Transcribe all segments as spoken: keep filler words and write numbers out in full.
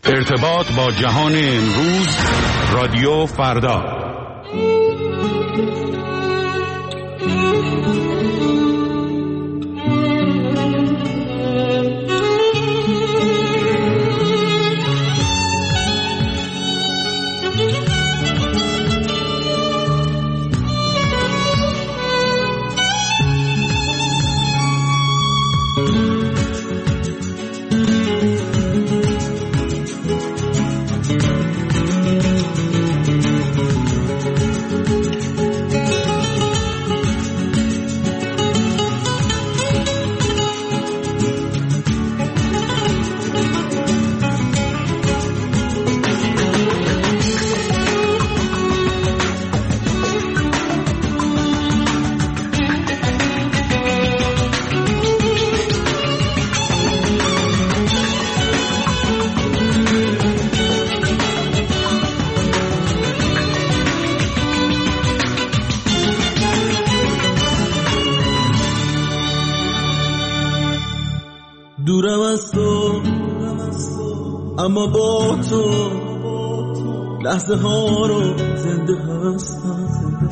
ارتباط با جهان امروز، رادیو فردا. دورم از تو اما با تو لحظه ها رو زنده هستم،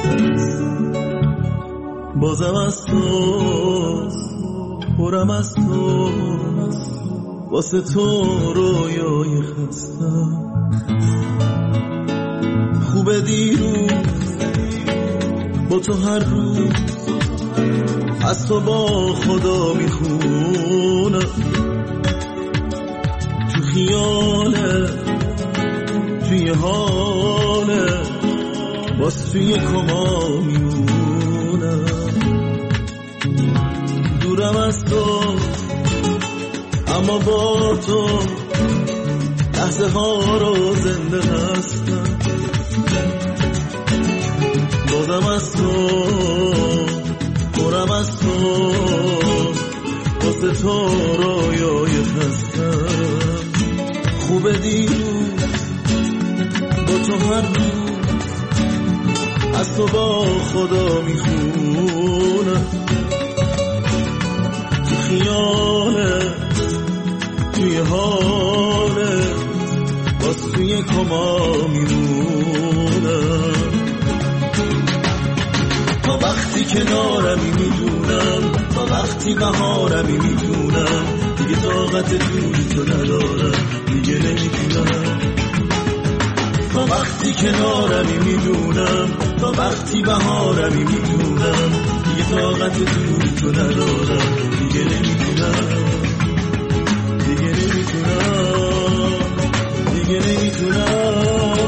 بازم از تو پرم از تو، واسه تو رویای خستم. خوبه دیروز با تو هر روز از تو با خدا میخونم، تو خیاله توی حاله باز توی کما میمونم. دورم از تو اما با تو لحظه ها رو زنده هستم، بازم از تو پرم از تو، واسه تو رویای خستم. خوبه دیروز با تو هر روز از تو با خدا میخونم، تو خیاله توی حاله باز توی کما میمونم. تا وقتی کنارمی میدونم، تا وقتی بهارمی میدونم، دیگه طاقت دوری تو ندارم، دیگه نمیتونم. تا وقتی کنارمی میدونم، تا وقتی بهارمی میدونم، دیگه طاقت دوری تو ندارم، دیگه نمیتونم، دیگه نمیتونم، دیگه نمیتونم.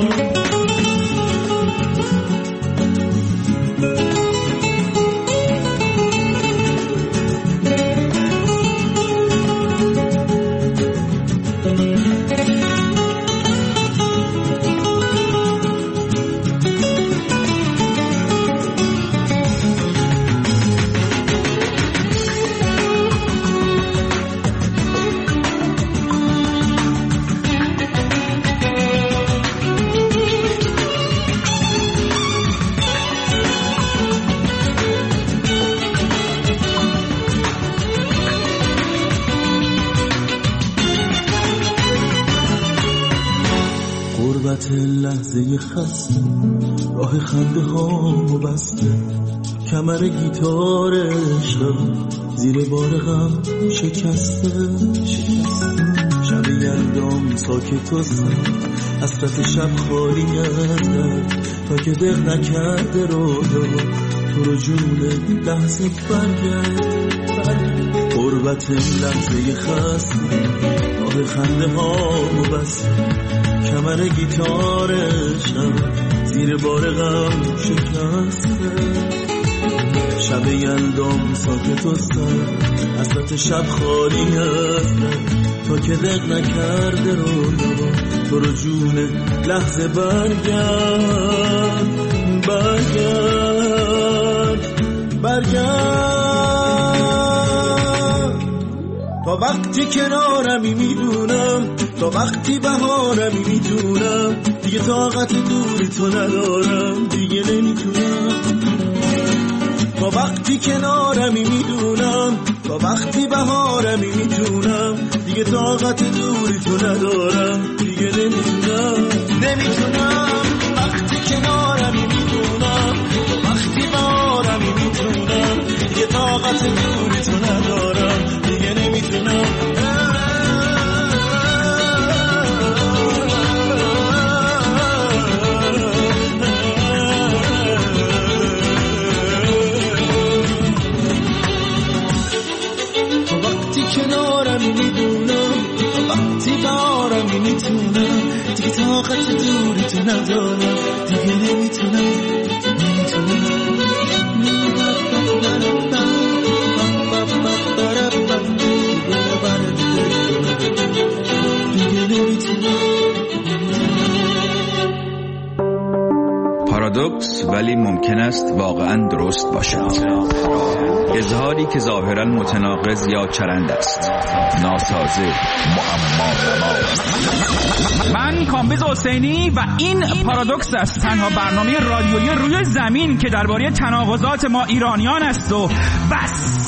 لحظه خسته راه خنده هامو بسته، کمر گیتار عشقم زیر بار غم شکسته. شب یلدام ساکت و سرد، حسرت شب خالی ازم، تا که دق نکرده رویا تو رو جون لحظه برگرد. قربت لحظه خسته راه خنده هامو بسته، کمر گیتارشم زیر بار غم شکسته. شب یلدام ساکت و سرد، حسرت شب خالی هسته، تا که دق نکرده رویا تو رو جون لحظه برگرد. برگرد برگرد. تا وقتی کنارمی میدونم، تا وقتی بهارمی میتونم، دیگه طاقت دوری تو ندارم، دیگه نمیتونم. تا وقتی کنارمی میدونم، تا وقتی بهارمی میتونم دیگه طاقت دوری تو ندارم، دیگه نمیتونم نمیتونم وقتی کنارمی میدونم، تا وقتی بهارمی میتونم دیگه طاقت دوری تو ندارم، دیگه نمیتونم. کنارمی میدونم وقتی بارمی میتونم دیگه طاقت دوری تو ندارم، دیگه نمیتونم نمیتونم. پارادوکس ولی ممکن است واقعا درست باشد. اظهاری که ظاهرا متناقض یا چرند است، ناسازه، معما نما. من کامبیز حسینی و این پارادوکس است، تنها برنامه رادیویی روی زمین که درباره تناقضات ما ایرانیان است و بس.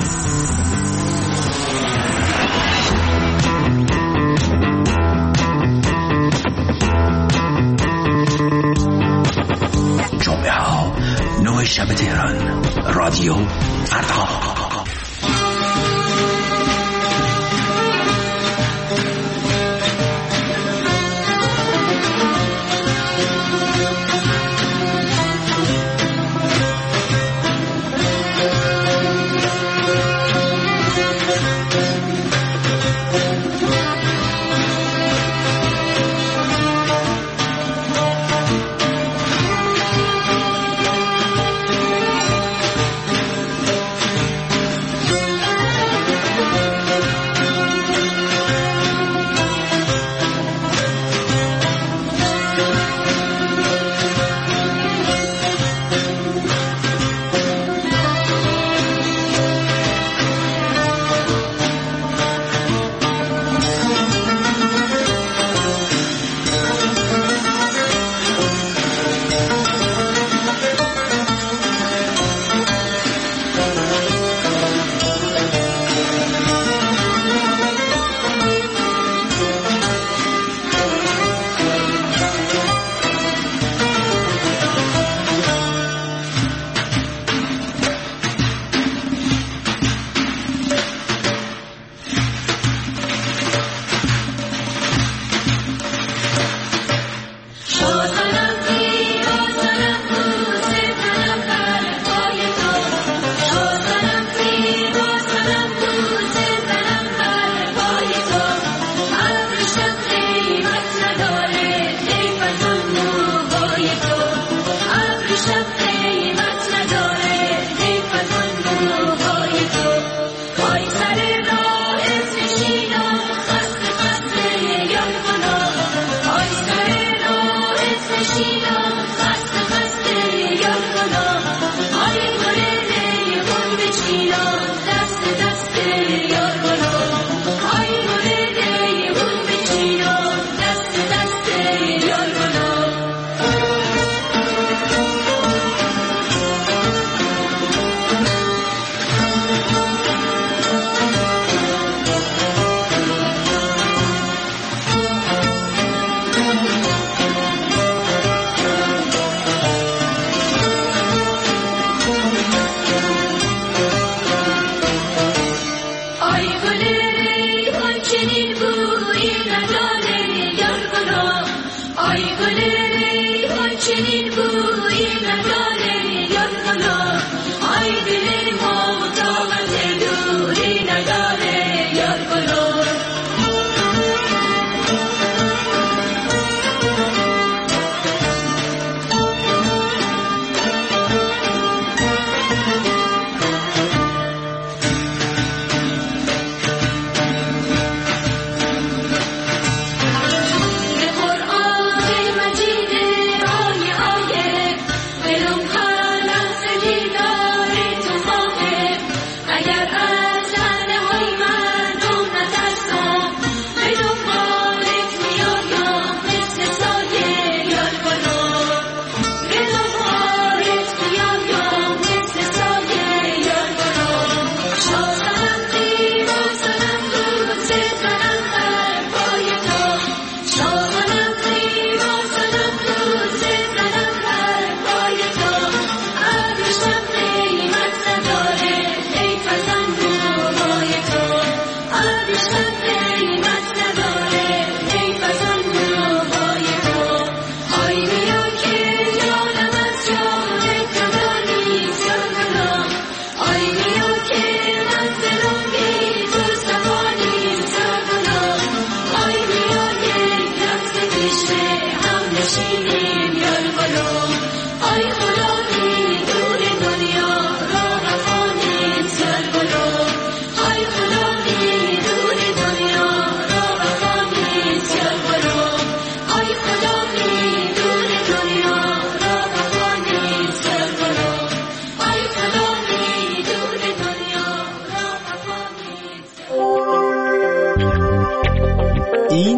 جمعه ها نه شب تهران، رادیو فردا. قرآن مجید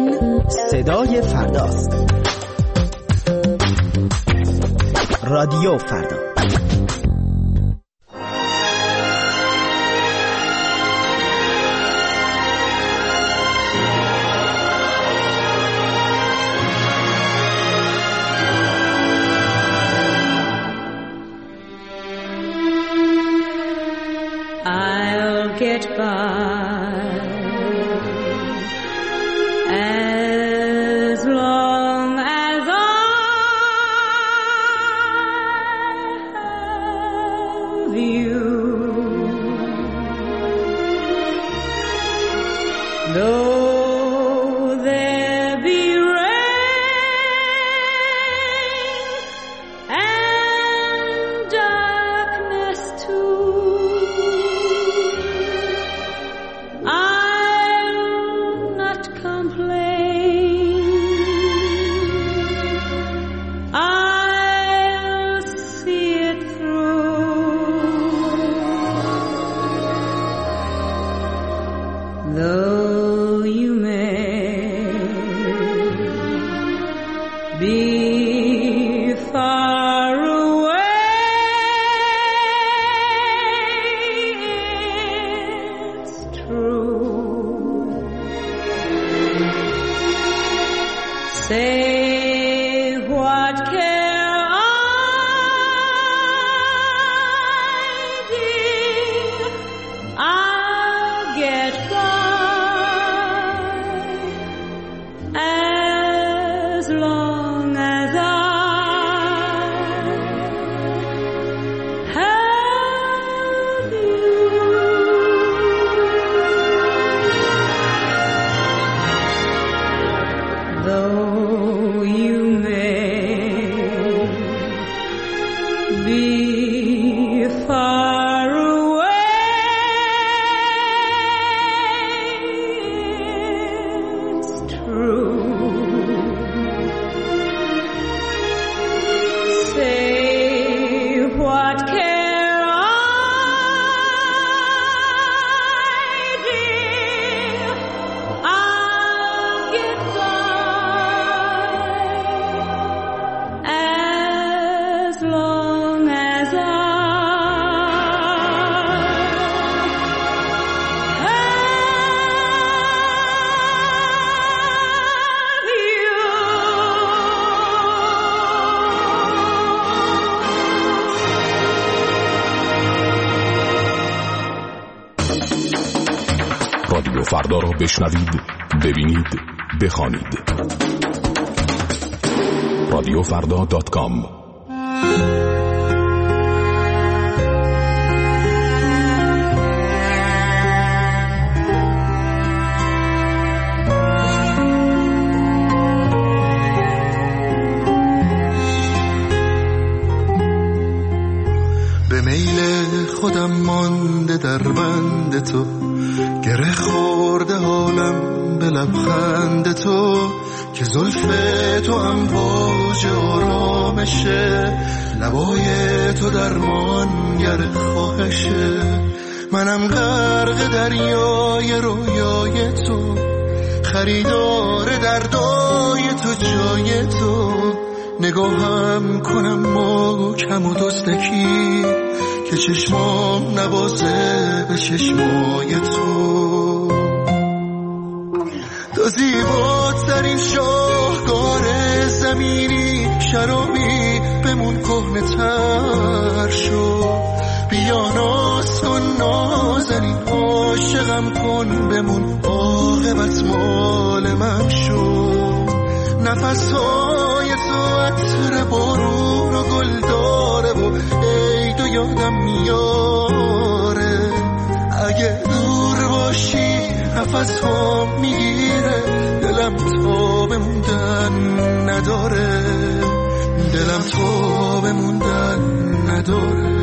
این صدای فرداست. رادیو فردا. I'll get by as long as I have you. Though there be rain and darkness too, I'll not complain. I'll see it through. Though you may be far away, it's true. Say what care I, dear, I'll get by as long as I have you. Though you may be far away, it's true. Say what care I, dear, I'll get by as long as I have you. رادیو فردا را بشنوید، ببینید، بخوانید. رادیو فردا دات کام. به میل خودم مانده در بند تو، گره خورده حالم به لبخند تو، که زلف تو امواج آرامشه، لبای تو درمانگر خواهشه. منم غرق دریای رویای تو، خریدار دردای تو جای تو. نگاهم کنم محکم و دزدکی، که چشمام نبازه به چشمای تو. تو زیبات در این شاهکار زمینی، شرابی بمون کهنه تر شو. بیا ناز کن نازنین، عاشقم کن بمون، عاقبت مال من شو. نفس های تو عطر بارون و گل داره و ای تو یادم میاره. اگه دور باشی نفس ها میگیره، دلم تو بموندن نداره، دلم تو بموندن نداره.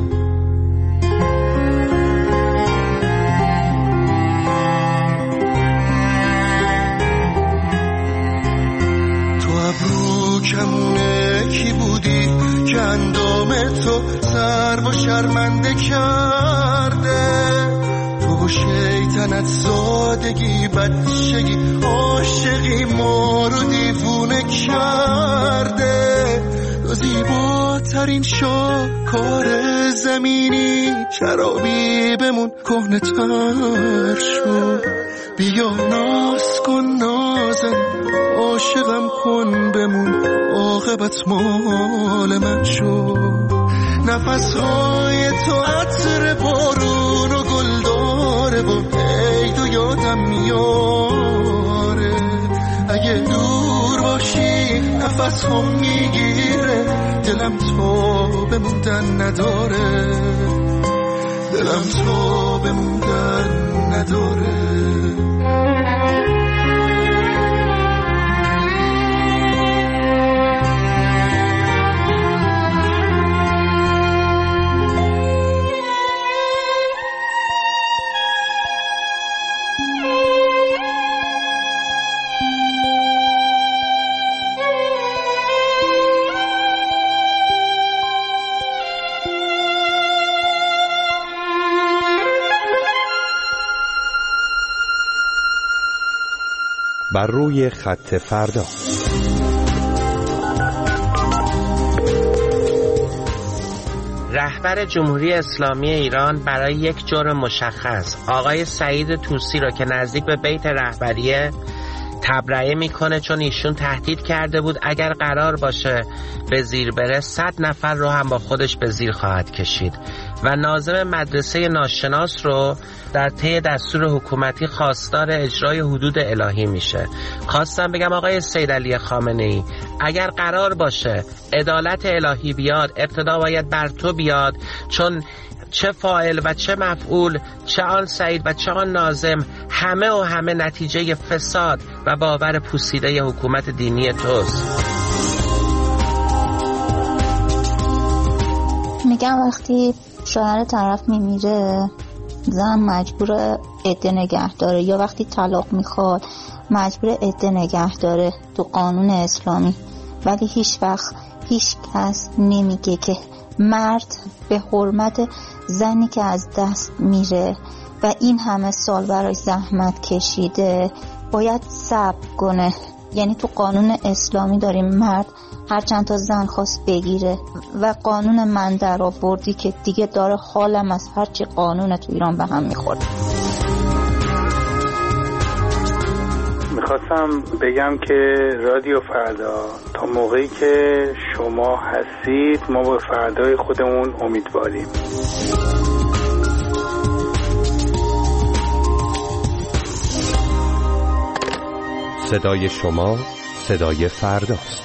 کمونه کی بودی که اندام تو سر و شرمنده کرده؟ تو و شیطنت تنت سادگی بچگی عاشقی ما رو دیوونه کرده. تو زیباترین شاهکار زمینی شرابی بمون کهنه تر شو. بیا ناز کن نازن عاشقم کن بمون عاقبت مال من شو. نفسهای تو عطر بارون و گل داره و عید و یادم میاره. اگه دور باشی نفس هم میگیره دلم تو بموندن نداره. دلم تو بموندن نداره. بر روی خط فردا. رهبر جمهوری اسلامی ایران برای یک جرم مشخص آقای سعید طوسی را که نزدیک به بیت رهبریه تبرئه میکنه، چون ایشون تهدید کرده بود اگر قرار باشه به زیر بره صد نفر رو هم با خودش به زیر خواهد کشید. و ناظم مدرسه ناشناس رو در طی دستور حکومتی خواستار اجرای حدود الهی میشه. خواستم بگم آقای سید علی خامنه‌ای اگر قرار باشه عدالت الهی بیاد ابتدا باید بر تو بیاد، چون چه فاعل و چه مفعول، چه آن سعید و چه آن ناظم، همه و همه نتیجه فساد و باور پوسیده حکومت دینی توست. میگم وقتی شوهر طرف میمیره زن مجبور عده نگه داره، یا وقتی طلاق میخواد مجبور عده نگه داره تو قانون اسلامی. ولی هیچ وقت هیچ کس نمیگه که مرد به حرمت زنی که از دست میره و این همه سال براش زحمت کشیده باید صبر کنه. یعنی تو قانون اسلامی داریم مرد هر چند تا زن خواست بگیره و قانون من در آوردی که دیگه داره حالم از هرچی قانون تو ایران به هم میخورد. میخواستم بگم که رادیو فردا تا موقعی که شما هستید ما به فردای خودمون امیدواریم. صدای شما صدای فرداست.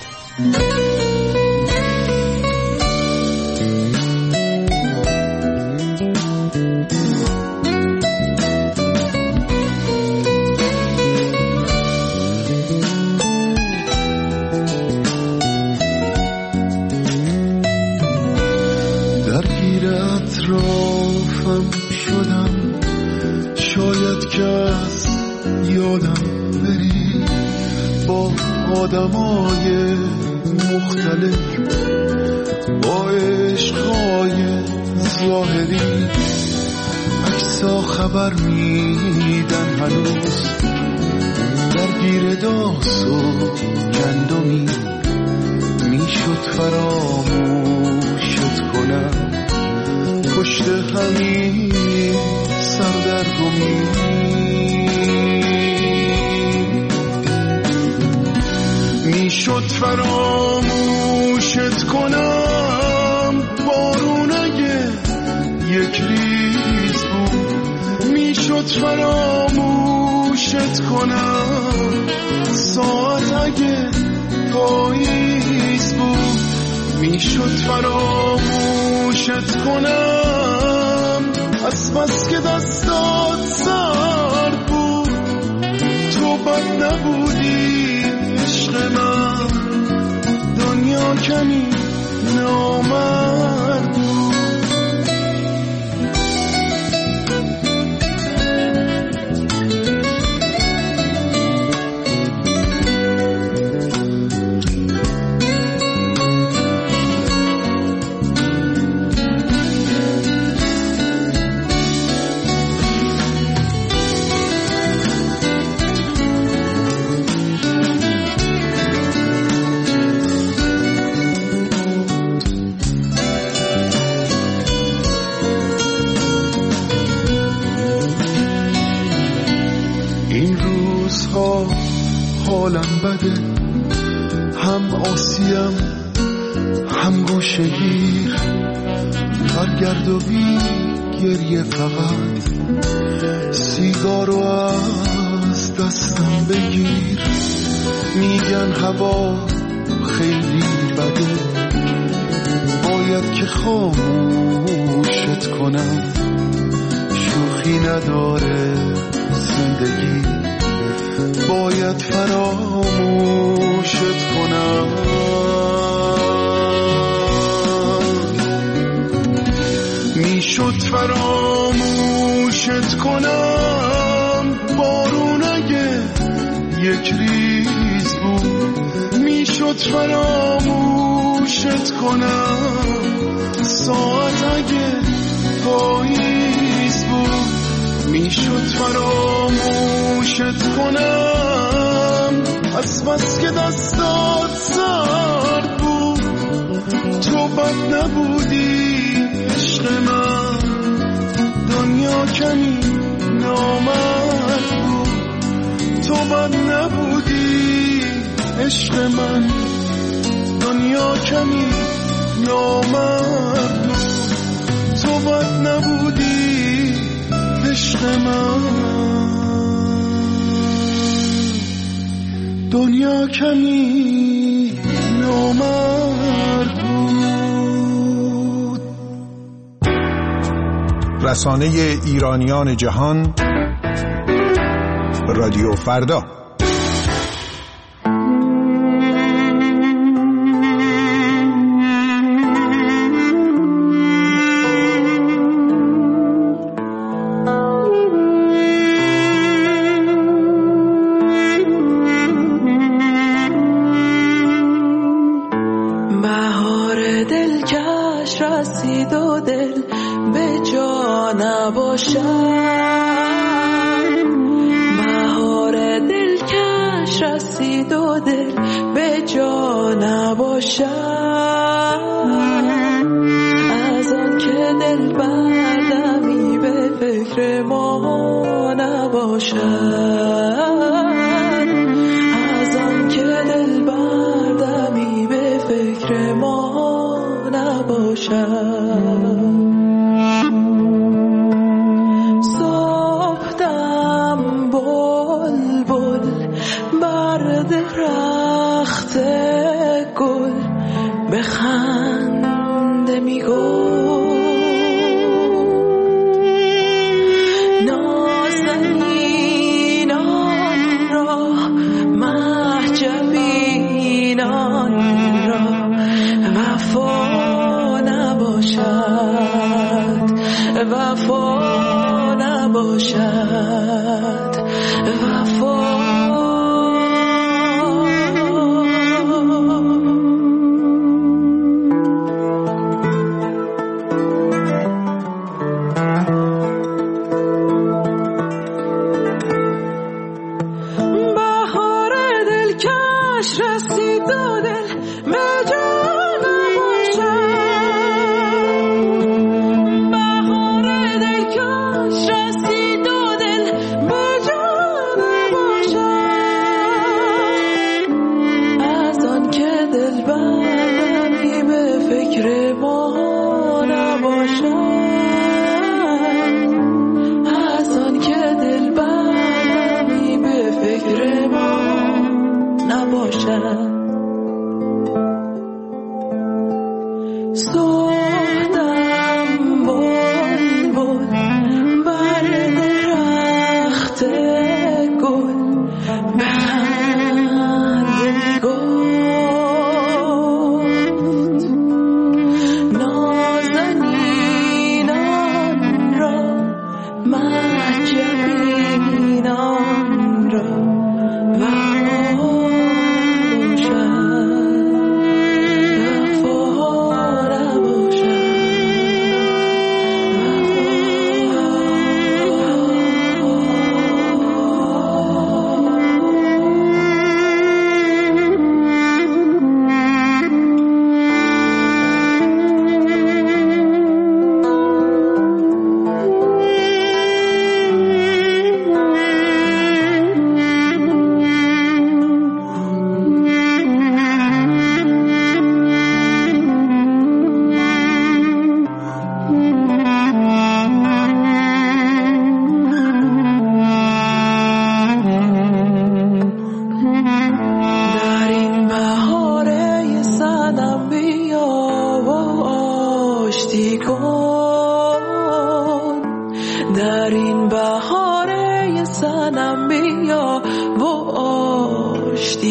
درگیر اطرافم شدم شاید که از یادم بری با آدمای مختلف با عشقای ظاهری عکسا خبر میدن هنوز درگیر داس و گندمی میشد فراموشت کنم پشت همین سردرگمی میشد فراموشت کنم بارون اگه یک ریز بود میشد فراموشت کنم ساعت اگه پاییز بود میشد فراموشت کنم از بس که دستات سرد بود تو بد نبودی عشق من دنیا کمی نامرد بود. حالم بده، هم آسیم هم گوشه گیر، برگرد و بی گریه فقط سیگارو از دستم بگیر. میگن هوا خیلی بده، باید که خاموشت کنم، شوخی نداره زندگی، باید فراموشت کنم. میشد فراموشت کنم، بارون اگه یک ریز بود، میشد فراموشت کنم، ساعت اگه پاییز بود، میشد فراموشت کنم، از بس که دستات سرد بود، تو بد نبودی عشق من، دنیا کمی نامرد بود، تو بد نبودی عشق من، دنیا کمی نامرد بود، تو بد نبودی عشق من، دنیا کمی نامرد بود. رسانه ایرانیان جهان، رادیو فردا. محجبینان را و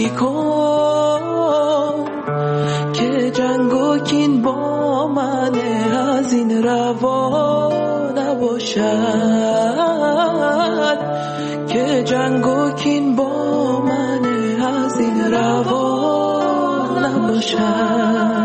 لطفی کن که جنگ و کین با من از این روا نباشد، که جنگ و کین با من از این روا نباشد.